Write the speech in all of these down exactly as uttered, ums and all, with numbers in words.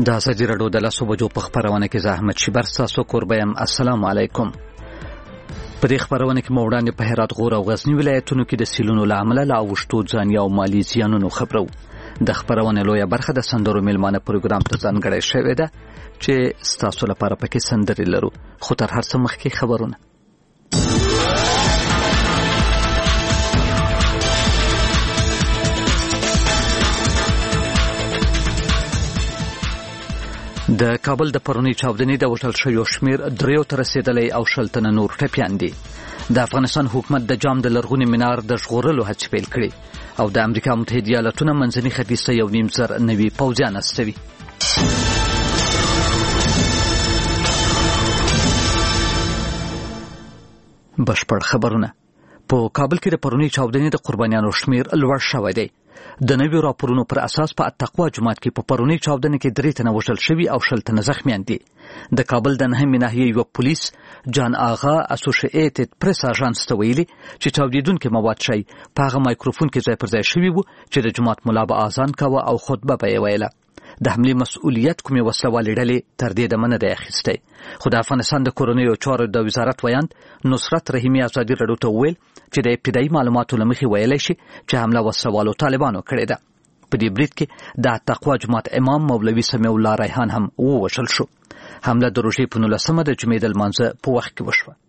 د ازادي راډیو د لسو بجو په خبرونه کې زه احمد شیبر تاسو کوربم. السلام علیکم. په دې خبرونه کې مو وړاندې په هرات، غور او غزنی ولایتونو کې د سیلونو لامل لا اوښتو ځاني او مالی زیانونو خبرو. د خبرونه لویه برخه د سندرو میلمانه پروګرام ته ځانګړی شوې ده چې تاسو لپاره پکې سندرې لرو. خو تر هر څه مخکې خبرونه. د کابل د پرونی چاودنې د وژل شویو شمیر دریو ته رسیدلی او شل تنه نور ټپیان دي. د افغانستان حکومت د جام د لرغوني منار د ژغورلو هڅې پیل کړي او د امریکا متحده ایالاتونو منځني ختیځ ته یو نیم زر نوي پوځیان استوي. بشپړ خبرونه. په کابل کې د پرونی چاودنې د قربانیانو شمیر لوړ شوی دی. د نویو راپورونو پر اساس په التقوا جومات کې په پرونی چاودنې کې درې تنه وژل شوي او شل تنه زخمیان دي. د کابل د نهمې ناحیې یو پولیس جان آغا اسوسییټډ پریس اژانس ته ویلي چې چاودیدونکي مواد شي په هغه مایکروفون کې ځای پر ځای شوي وو چې د جومات ملا به اذان کاوه او خطبه به یې ویله. د حملې مسؤلیت کومې وسلوالې ډلې تر دې دمه نه دی اخیستی. خو د افغانستان د کورنیو چارو د وزارت ویاند نصرت رحیمي ازادي راډیو ته وویل چې د ابتدایي معلوماتو له مخې ویلی شي چې حمله وسلوالو طالبانو کړې ده. په دې برید کې د تقوا جومات امام مولوي سمیع الله ریحان هم ووژل شو. حمله د روژې په نولسمه د جمعې د لمانځه په وخت کې وشوه.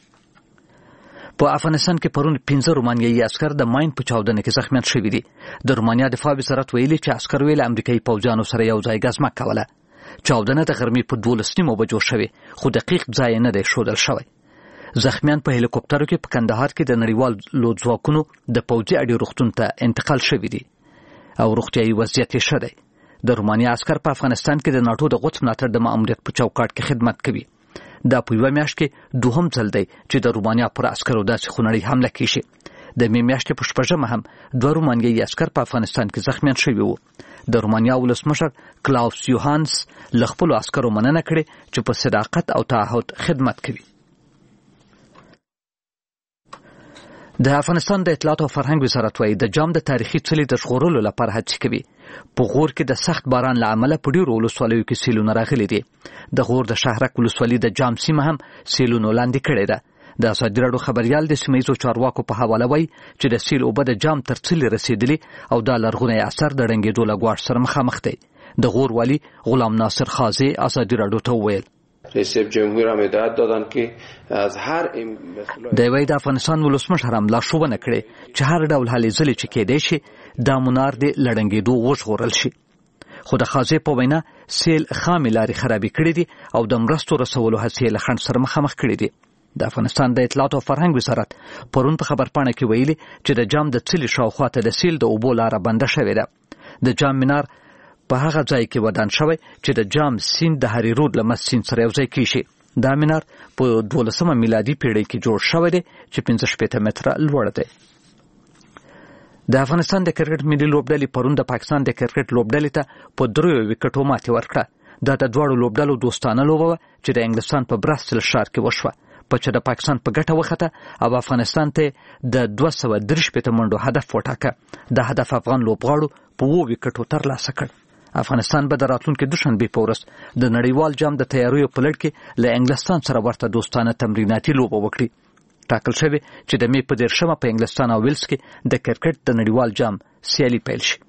په افغانستان کې پرون پنځه رومانیایي عسکر د ماین په چاودنه کې زخمیان شوي دي. د رومانیا دفاع وزارت ویلي چې عسکر ویل امریکایي پوځیانو سره یو ځای ګزمه کوله. چاودنه د غرمې په دولس نیمو بجو شوې خو دقیق ځای نه دی ښودل شوی. زخمیان په هلیکوپټرو کې په کندهار کې د نړیوالو ځواکونو د پوځي اډې روغتون ته انتقال شوي دي او روغتیايي وضعیت یې ښه دی. د رومانیا عسکر په افغانستان کې د ناټو د غوڅ ملاتړ د ماموریت په چوکاټ کې خدمت کوي. دا په یوه میاشت کې دوهم ځل دی چې د رومانیا پر عسکرو داسې خونړۍ حمله کیږي. د مې میاشتې په شپږمه هم دوه رومانیایي عسکر په افغانستان کې زخمیان شوي وو. د رومانیا ولسمشر کلاوس یوهانس له خپلو عسکرو مننه کړې چې په صداقت او تعهد خدمت کوي. د افغانستان د اطلاعات او فرهنګ وزارت وايي د جام د تاریخي څلي د ژغورلو لپاره هڅې کوي. په غور کې د سخت باران له امله په ډیرو ولسوالیو کې سیلونه راغلي دي. د غور د شهرک ولسوالي د جام سیمه هم سیلونو لاندې کړې ده. د ازادي راډیو خبريال د سیمه‌ییزو چارواکو په حواله وایي چې د سیل اوبه د جام تر څلي رسیدلي او دا لرغونی اثر د ړنګېدو له ګواښ سره مخامخ دی. د غور والی غلام ناصر خازي ازادي راډیو ته وویل رئیس جمهور هم هدایت دادن که از هر د وی د افغانستان ولسمشر هم لارښوونه کړې چې هر ډول هلې ځلې چې کېدای شي دا منار د لړنګېدو وژغورل شي. خو د خازي په وینا سیل خامې لارې خرابې کړې دي او د مرستو رسولو هڅې له خنډ سره مخامخ کړې دي. د افغانستان د اطلاعات او فرهنګ وزارت پرون په خبرپاڼه کې ویلي چې د جام د څلي شاوخوا ته د سیل د اوبو لاره بنده شوې ده. د جام منار په هغه ځای کې ودان شوی چې د جام سیند د هری رود له مست سیند سره یو ځای کیږي. دا منار په دولسمه میلادي پیړۍ کې جوړ شوی دی چې پنځه شپېته متره لوړ دی. د افغانستان د کرکټ ملي لوبډلې پرون د پاکستان د کرکټ لوبډلې ته په دریو وکټو ماتې ورکړه. دا د دواړو لوبډلو دوستانه لوبه وه چې د انګلستان په براسل ښار کې وشوه. په چې د پاکستان په ګټه وخته او افغانستان ته د دوه سوه درې شپېته منډو هدف وټاکه. د هدف افغان لوبغاړو په اووه وکټو ترلاسه کړ. افغانستان به د راتلونکي دوشنبې په ورځ د نړیوال جام د تیاریو په لړ کې له انګلستان سره ورته دوستانه تمریناتي لوبه وکړي. ټاکل شوی چې د مې په دېرشمه په انګلستان او ویلز کې د کرکټ د نړیوال جام سیالي پیل شي.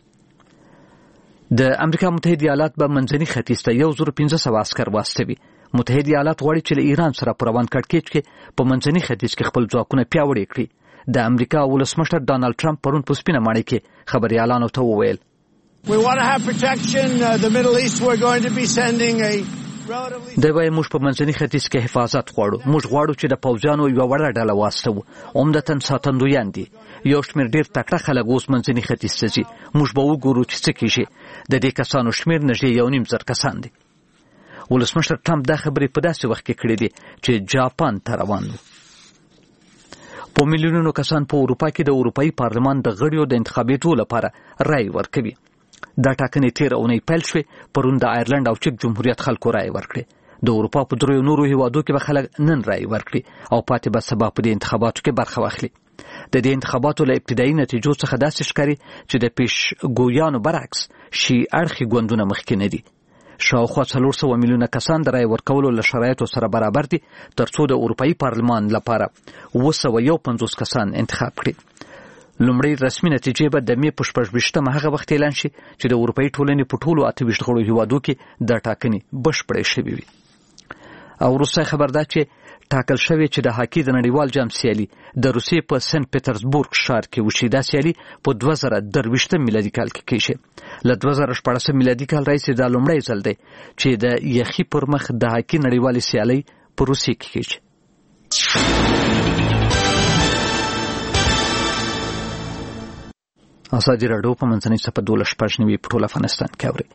د امریکا متحده ایالات به منځني ختیځ ته یو زر پنځه سوه عسکر واستوي. متحده ایالات غواړي چې له ایران سره په روان کړکېچ کې په منځني ختیځ کې خپل ځواکونه پیاوړي کړي. د امریکا ولسمشر ډانلډ ټرمپ پرون په سپینه ماڼۍ کې خبریالانو ته وویل We want to have protection. Uh, the Middle East, we're going to be sending a relatively... د وای موږ په منځني ختیځ کې حفاظت غواړو. موږ غواړو چې د پوځیانو یوه وړه ډله واستوو. عمدتاً ساتندویان دي. یو شمېر ډېر تکړه خلک اوس منځني ختیځ ته ځي. موږ به وګورو چې څه کېږي. د دې کسانو شمېر نږدې یو نیم زر کسان دي. ولسمشر ټرمپ دا خبرې په داسې وخت کې کړې دي چې جاپان ته روان و. په میلیونونو کسان په اروپا کې د اروپایي پارلمان د غړیو د انتخابېدو لپاره رای ورکوي. دا ټاکنې تېره اونۍ پیل شوې. پرون د آیرلنډ او چک جمهوریت خلکو رای ورکړې. د اروپا په دریو نورو هیوادو کې به خلک نن رای ورکړي او پاتې به سبا په دې انتخاباتو کې برخه واخلي. د دې انتخاباتو له ابتدایي نتیجو څخه داسې ښکاري چې د پیشګویانو برعکس شي اړخي ګوندونه مخکې نه دي. شاوخوا څلور سوه میلیونه کسان د رای ورکولو له شرایطو سره برابر دي ترڅو د اروپایي پارلمان لپاره اوه سوه یو پنځوس کسان انتخاب کړي. لومړی رسمي نتیجې به د مې په شپږ ویشتمه هغه وخت اعلان شي چې د اروپایي ټولنې په ټولو اته ویشت غړو هیوادو کې د ټاکنې بشپړې شوې وي. او وروستی خبر دا چې ټاکل شوی چې د هاکي د نړیوال جام سیالي د روسیې په سنت پټرزبورګ ښار کې وشي. دا سیالي په دوه زره درویشتم میلادي کال کې کېږي. له دوه زره شپاړسم میلادي کال راهیسې دا لومړی ځل دی چې د یخي پر مخ د هاکي نړیوالې سیالۍ په روسیې کې کېږي. ازادي راډیو په منځنۍ صفحه دولس شپږ نوي په ټول افغانستان کې اوري.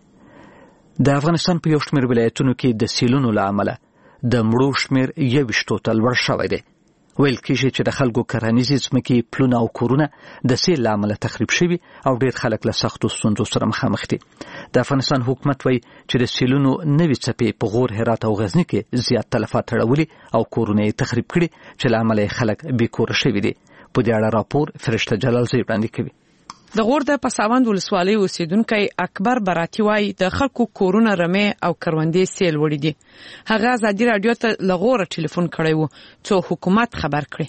د افغانستان په یو شمېر ولایتونو کې د سیلونو له امله د مړو شمېر یوویشتو ته لوړ شوی دی. ویل کېږي چې د خلکو کرهنیزې ځمکې، پلونه او کورونه د سیل له امله تخریب شوي او ډېر خلک له سختو ستونزو سره مخامخ دي. د افغانستان حکومت وایي چې د سیلونو نوې څپې په غور، هرات او غزني کې زیات تلفات اړولي او کورونه یې تخریب کړي چې له امله یې خلک بېکوره شوي دي. په دې اړه راپور فرشته جلالزی وړاندې کوي. د غور د پساوند ولسوالۍ اوسیدونکی اکبر براتی وایي د خلکو کورونه، رمې او کروندې سیل وړي دي. هغه ازادي راډیو ته له غوره ټلیفون کړی و څو حکومت خبر کړي.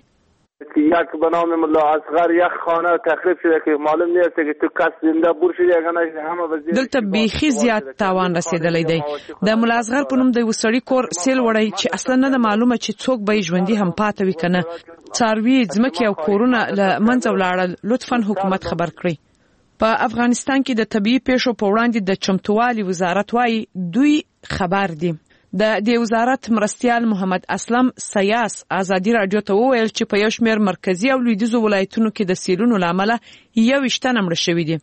یک به نام ملا اصغر یک خانه تخریب شده که معلوم نیست که تو کس زنده بور شده یا نه. همه وضعیت دلته بیخي زیات تاوان رسیدلی دی. د ملا اصغر په نوم د یو سړي کور سیل وړی چې اصلا نه معلومه چې څوک به ژوندي هم پاتې وي کنه. څاروي، ځمکې او کورونه له منځه ولاړل. لطفا حکومت خبر کړي. په افغانستان کې د طبيعي پیښو په وړاندې د چمتووالي وزارت وايي دوی خبر دي. د دې وزارت مرستیال محمد اسلم سیاس ازادي راډیو ته وویل چې په یو شمېر مرکزی او لویدیځو ولایتونو کې د سیلونو له امله یوویشت تنه مړه شوي دي.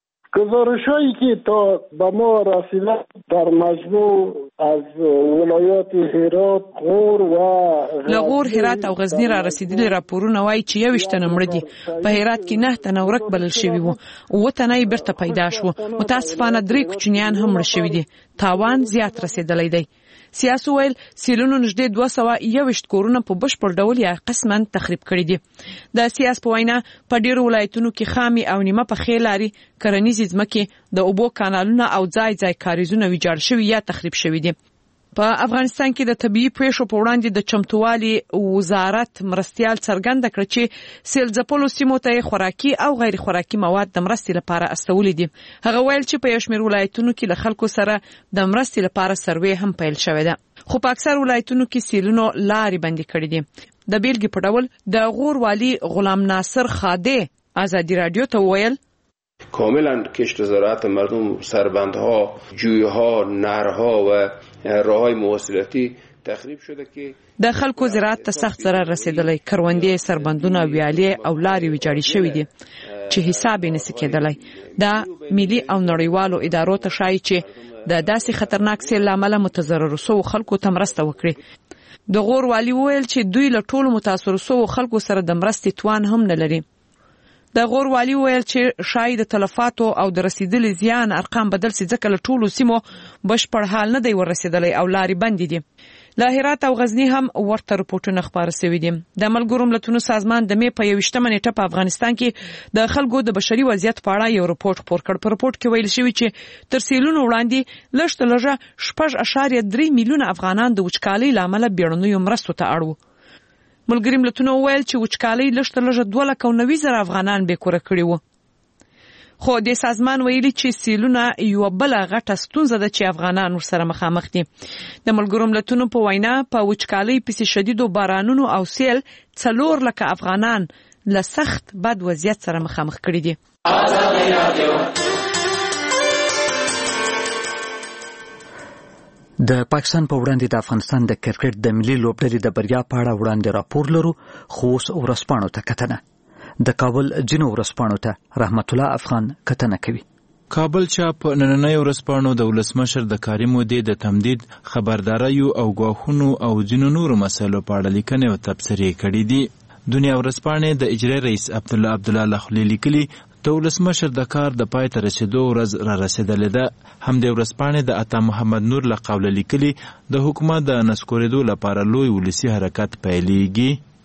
گزارش‌هایی که تا به ما رسیده در مجموع از ولایات هرات، غور و لغور، هرات او غزنی را رسیدلي راپورونه وایي چې یوویشت تنه مړه دي. په هرات کې نه تنه ورک بلل شوي وو، اووه تنه یې بیرته پیدا شو. متاسفانه درې کوچنیان هم مړه شوي دي. تاوان زیات رسیدلی دی. سیاسي ویل سیلونو نږدې دوه سوه یوویشت کورونه په بشپړ ډول یا قسما تخریب کړي دي. د سیاس په وینا په ډیرو ولایتونو کې خامي او نیمه پخې لارې، کرنیزې ځمکې، د اوبو کانالونه او ځای ځای کاریزونه ویجاړ شوي یا تخریب شوي دي. په افغانستان کې د طبيعي پیښو په وړاندې د چمتووالي وزارت مرستیال څرګنده کړ چې سیل ځپلو سیمو ته خوراکي او غیر خوراکي مواد د مرستې لپاره استولې دي. هغه ویل چې په یو شمېر ولایتونو کې له خلکو سره د مرستې لپاره سروې هم پیل شوې ده، خو په اکثر ولایتونو کې سیلونو لارې بندي کړې دي. د بیلګې په ډول د غور والی غلام ناصر خاده ازادي راډیو ته وویل کاملا کشت زراعت مردم، سربندها، جویها، نهرها و راههای مواصلاتی تخریب شده که د خلکو زراعت ته سخت ضرر رسیدلی. کروندې، سربندونه، ویالې او لارې ویجاړې شوې دي چې حساب یې نشي کېدلی. دا ملي او نړیوالو ادارو ته ښایي چې د داسې خطرناک سیل له امله متضررو شوو خلکو ته مرسته وکړي. د غور والي وویل چې دوی له ټولو متاثرو شوو خلکو سره د مرستې توان هم نه لري. د غور والی ویل چې شاید د تلفاتو او د رسیدلي زیان ارقام بدل سي ځکه له ټولو سیمو بشپړ حال نه دی ورسېدلی او لارې بندې دي. له هرات او غزني هم ورته رپورټونه خپاره شوي دي. د ملګرو ملتونو سازمان د مې په یوویشتمه نیټه په افغانستان کې د خلکو د بشري وضعیت په اړه یو رپورټ خپور کړ. په رپورټ کې ویل شوي چې تر سیلونو وړاندې لږ تر لږه شپږ اعشاریه درې میلیونه افغانان د وچکالۍ له امله بیړنیو مرستو ته اړ وو. ملګري ملتونو ویل چې وچکالۍ لږ تر لږه دوه لکه او نوي زره افغانان بېکوره کړي وو. خو د سازمان ویلي چې سیلونه یوه بله غټه ستونزه ده چې افغانان ورسره مخامخ دي. د ملګرو ملتونو په وینا په وچکالۍ پسې شدیدو بارانونو او سیل څلور لکه افغانان له سخت بد وضعیت سره مخامخ کړي دي. د پاکستان په وړاندې د افغانستان د کرکټ د ملي لوبډلې د بریا په اړه وړاندې راپور لرو، خو اوس ورځپاڼو ته کتنه. د کابل ځینو ورځپاڼو ته رحمت الله افغان کتنه کوي. کابل چاپ نننۍ ورځپاڼو د ولسمشر د کاري مودې د تمدید، خبرداریو او ګواښونو او ځینو نورو مسایلو په اړه لیکنې او تبصرې کړي دي. دنیا ورځپاڼې د اجرایي رئیس عبدالله عبدالله لخلي لیکلي د ولسمشر د کار د پای ته رسېدو ورځ را رسېدلې ده. همدې ورځپاڼې د عطا محمد نور له قوله لیکلي د حکومت د نسکورېدو لپاره لوی ولسي حرکت پیلېږي.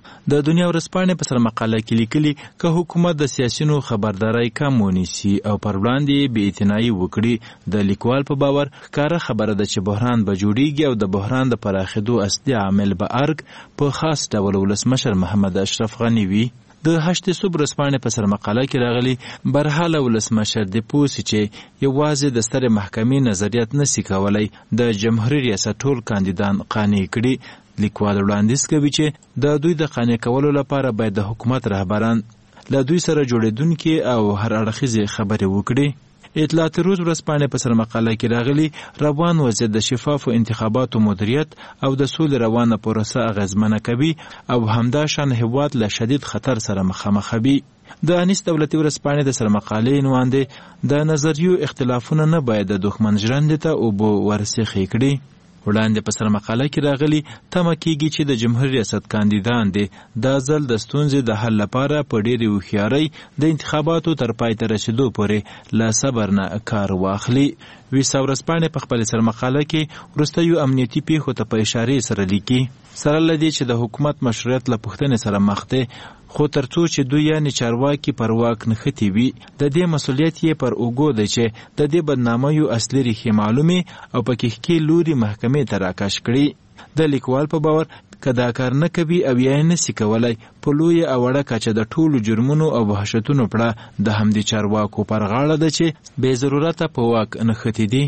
د دنیا ورځپاڼې په سر مقاله کې لیکلي که حکومت د سیاسيونو خبرداري کم ونیسي او پر وړاندې بې اعتنایي وکړي د لیکوال په باور ښکاره خبره ده چې بحران به جوړیږي او د بحران د پراخېدو اصلي عامل به ارګ په خاص ډول ولسمشر محمد اشرف غني وي. د هشت صبح ورځپاڼې په سر مقاله کې راغلي برحاله ولسمشر د پوسي چې یوازې د سترې محکمې نظریات نسی کولای د جمهوریت ریاست ټول کاندیدان قانع کړي. لیکوال وړاندیز کوي چې د دوی د قانع کولو لپاره باید د حکومت رهبران له دوی سره جوړېدونکي او هر اړخیزې خبرې وکړي. اطلاعات روز ورځپاڼې په سر مقاله کې راغلي روان وضعیت د شفافو انتخاباتو مدیریت او د سولې روانه پروسه اغیزمنه کوي او همدا شان هیواد له شدید خطر سره مخامخ وي. د انیس دولتي ورځپاڼې د سر مقالې عنوان دی د نظریو اختلافونه نه باید د دښمن ژرندې ته اوبه ورسیخې کړي. وړاندې په سر مقاله کې راغلي تمه کېږي چې د جمهوریت ریاست کاندیدان دي دا ځل د ستونزې د حل لپاره په ډېرې هوښیارۍ د انتخاباتو تر پای ته رسېدو پورې له صبر نه کار واخلي. ویسا ورځپاڼې په خپل سر مقاله کې وروستیو امنیتي پیښو ته په اشارې سره لیکي سره له دې چې د حکومت مشروعیت له پوښتنې سره مخ دی خو ترڅو چې دوی یعنی چارواکي پر واک نښتي وي د دې مسؤلیت یې پر اوږو دی چې د دې بدنامیو اصلي ریښې معلومې او په کښکې لوري محکمې ته راکش کړي. د لیکوال په باور که دا کار نه کوي او یا یې نسي کولی په لویه او وړه کچه د ټولو جرمونو او وحشتونو پړه د همدې چارواکو پر غاړه ده چې بې ضرورته په واک نښتي دي.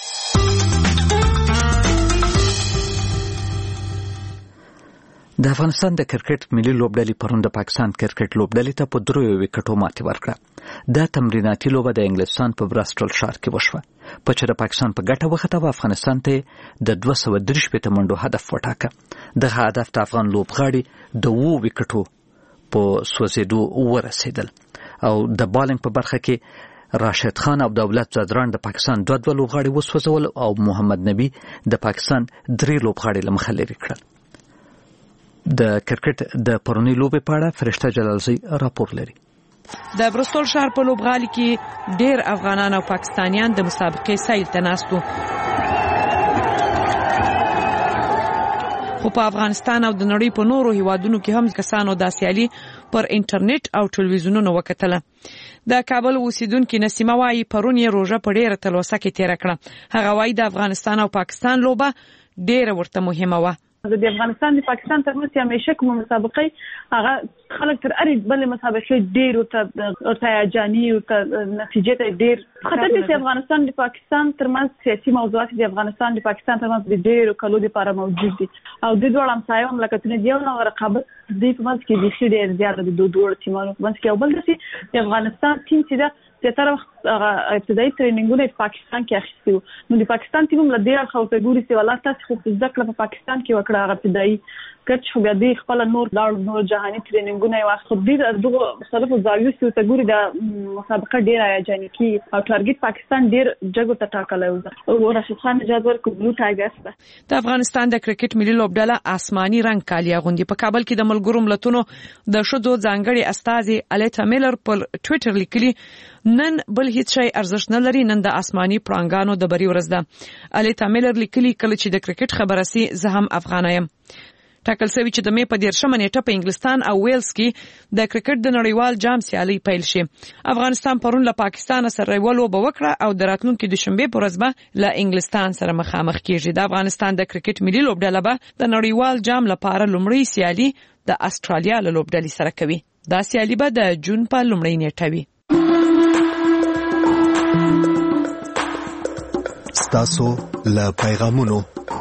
د افغانستان د کرکټ ملي لوبډلې پرون د پاکستان کرکټ لوبډلې ته په دریو وکټو ماتې ورکړه. دا تمریناتي لوبه د انګلستان په براسټل ښار کې وشوه په چې د پاکستان په ګټه وخته و افغانستان ته د دوه سوه درې شپېته منډو هدف وټاکه. دغه هدف د افغان لوبغاړي د اوو وکټو په سوځېدو ورسېدل او د بالینګ په برخه کې راشد خان او دولت زادران د پاکستان دوه دوه لوبغاړي وسوځول او محمد نبی د پاکستان درې لوبغاړي له مخه لرې کړل. د کرکټ د پرونی لوبې په اړه فرشته جلالزی راپور لري. د برستول ښار په لوبغالي کې ډېر افغانان او پاکستانیان د مسابقې سیل ته ناست وو. خو په افغانستان او د نړۍ په نورو هیوادونو کې هم کسانو دا سیالي پر انټرنیټ او ټلویزیونونو وکتله. د کابل اوسیدونکو نسیمه وايي پرون یې روژه په ډېره تلوسه کې تېره کړه. هغه وايي د افغانستان او پاکستان لوبه ډېره ورته مهمه وه. د افغانستان د پاکستان ترمنځ همیشه کومه مسابقه هغه خلک تر اړ بل مسابقه ډیر او ته هیجاني او نتیجه ته ډیر خطر دي. افغانستان د پاکستان ترمنځ سیاسي موضوعات د افغانستان د پاکستان ترمنځ د ډیر کلو لپاره موجود دي او د دوه همسایه مملکتونو د یو نوع رقابت د په منځ کې د شي ډیر زیات د دوه دوه تیمونو په منځ کې او بل د افغانستان ټیم چې دا د تر وخت ابتدایي ټریننګونه په پاکستان کې اخیستي وو نو د پاکستان ټیم له دې اړخه ورته ګوري چې والله تاسو خو زده کړه په پاکستان کې وکړه هغه ابتدایي کچ خو بیا د خپل نور لاړ نور جهاني ټریننګونه یې واخلو د دغه مختلفو زاویو څخه ګوري د مسابقه ډیره هیجاني کی او ټارګټ پاکستان ډیر جګو ته ټاکلی و او راشد خان نجات ورکو بلو ټایګرز ده. د افغانستان د کرکټ ملي لوبډله آسماني رنگ کالي اغوندي. په کابل کې د ملګرو ملتونو د شذو ځانګړي استازي الیتا میلر په ټوئیټر لیکلي نن بل هیڅ شی ارزښت نه لري، نن د آسماني پړانګانو د بری ورځ ده. الیتا میلر لیکلي کله چې د کرکټ خبره سي زه هم افغان یم. ټاکل شوی چې د مې په دیرشمه نیټه په انګلستان او ویلز کې د کرکټ د نړیوال جام سیالي پیل شي. افغانستان پرون له پاکستان سره یو لوبه وکړه او د راتلونکي دوشنبه په ورځ به له انګلستان سره مخامخ کیږي. د افغانستان د کرکټ ملي لوبډله به د نړیوال جام لپاره لومړی سیالي د استرالیا له لوبډلې سره کوي. دا سیالي به د جون په لومړۍ نیټه وي. ستاسو له پیغامونو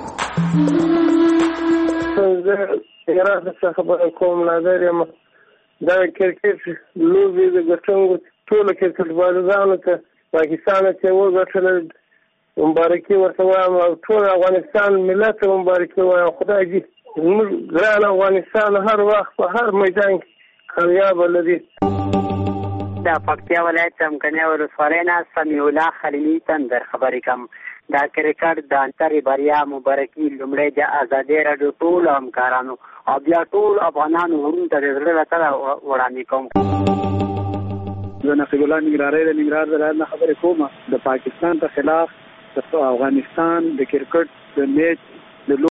زه ایران څخه خبره کوم نظر یم دا کرکټ لوبې د ګټونکو ټولو کرکټ بالغانو ته پاکستان ته وګټل مبارکي ورته وایم او ټول افغانستان ملت مبارکي وایم. خدای دې موږ ګران افغانستان هر وخت په هر میدان کې کامیاب لري. د پکتیا ولایت څمکنیو ولسوالۍ نه سمیع الله خلیلي تندر خبرې کوم. دا کرکټ د انترې بریا مبارکي لومړی د ازادۍ راډیو ټولو همکارانو او بیا ټول افغانانو ورونو ته د زړه له تله وړاندې کوم. زه نقیب الله ننګرهارۍ د ننګرهار ولایت نه خبرې کوم. د پاکستان په خلاف د افغانستان د کرکټ د میچ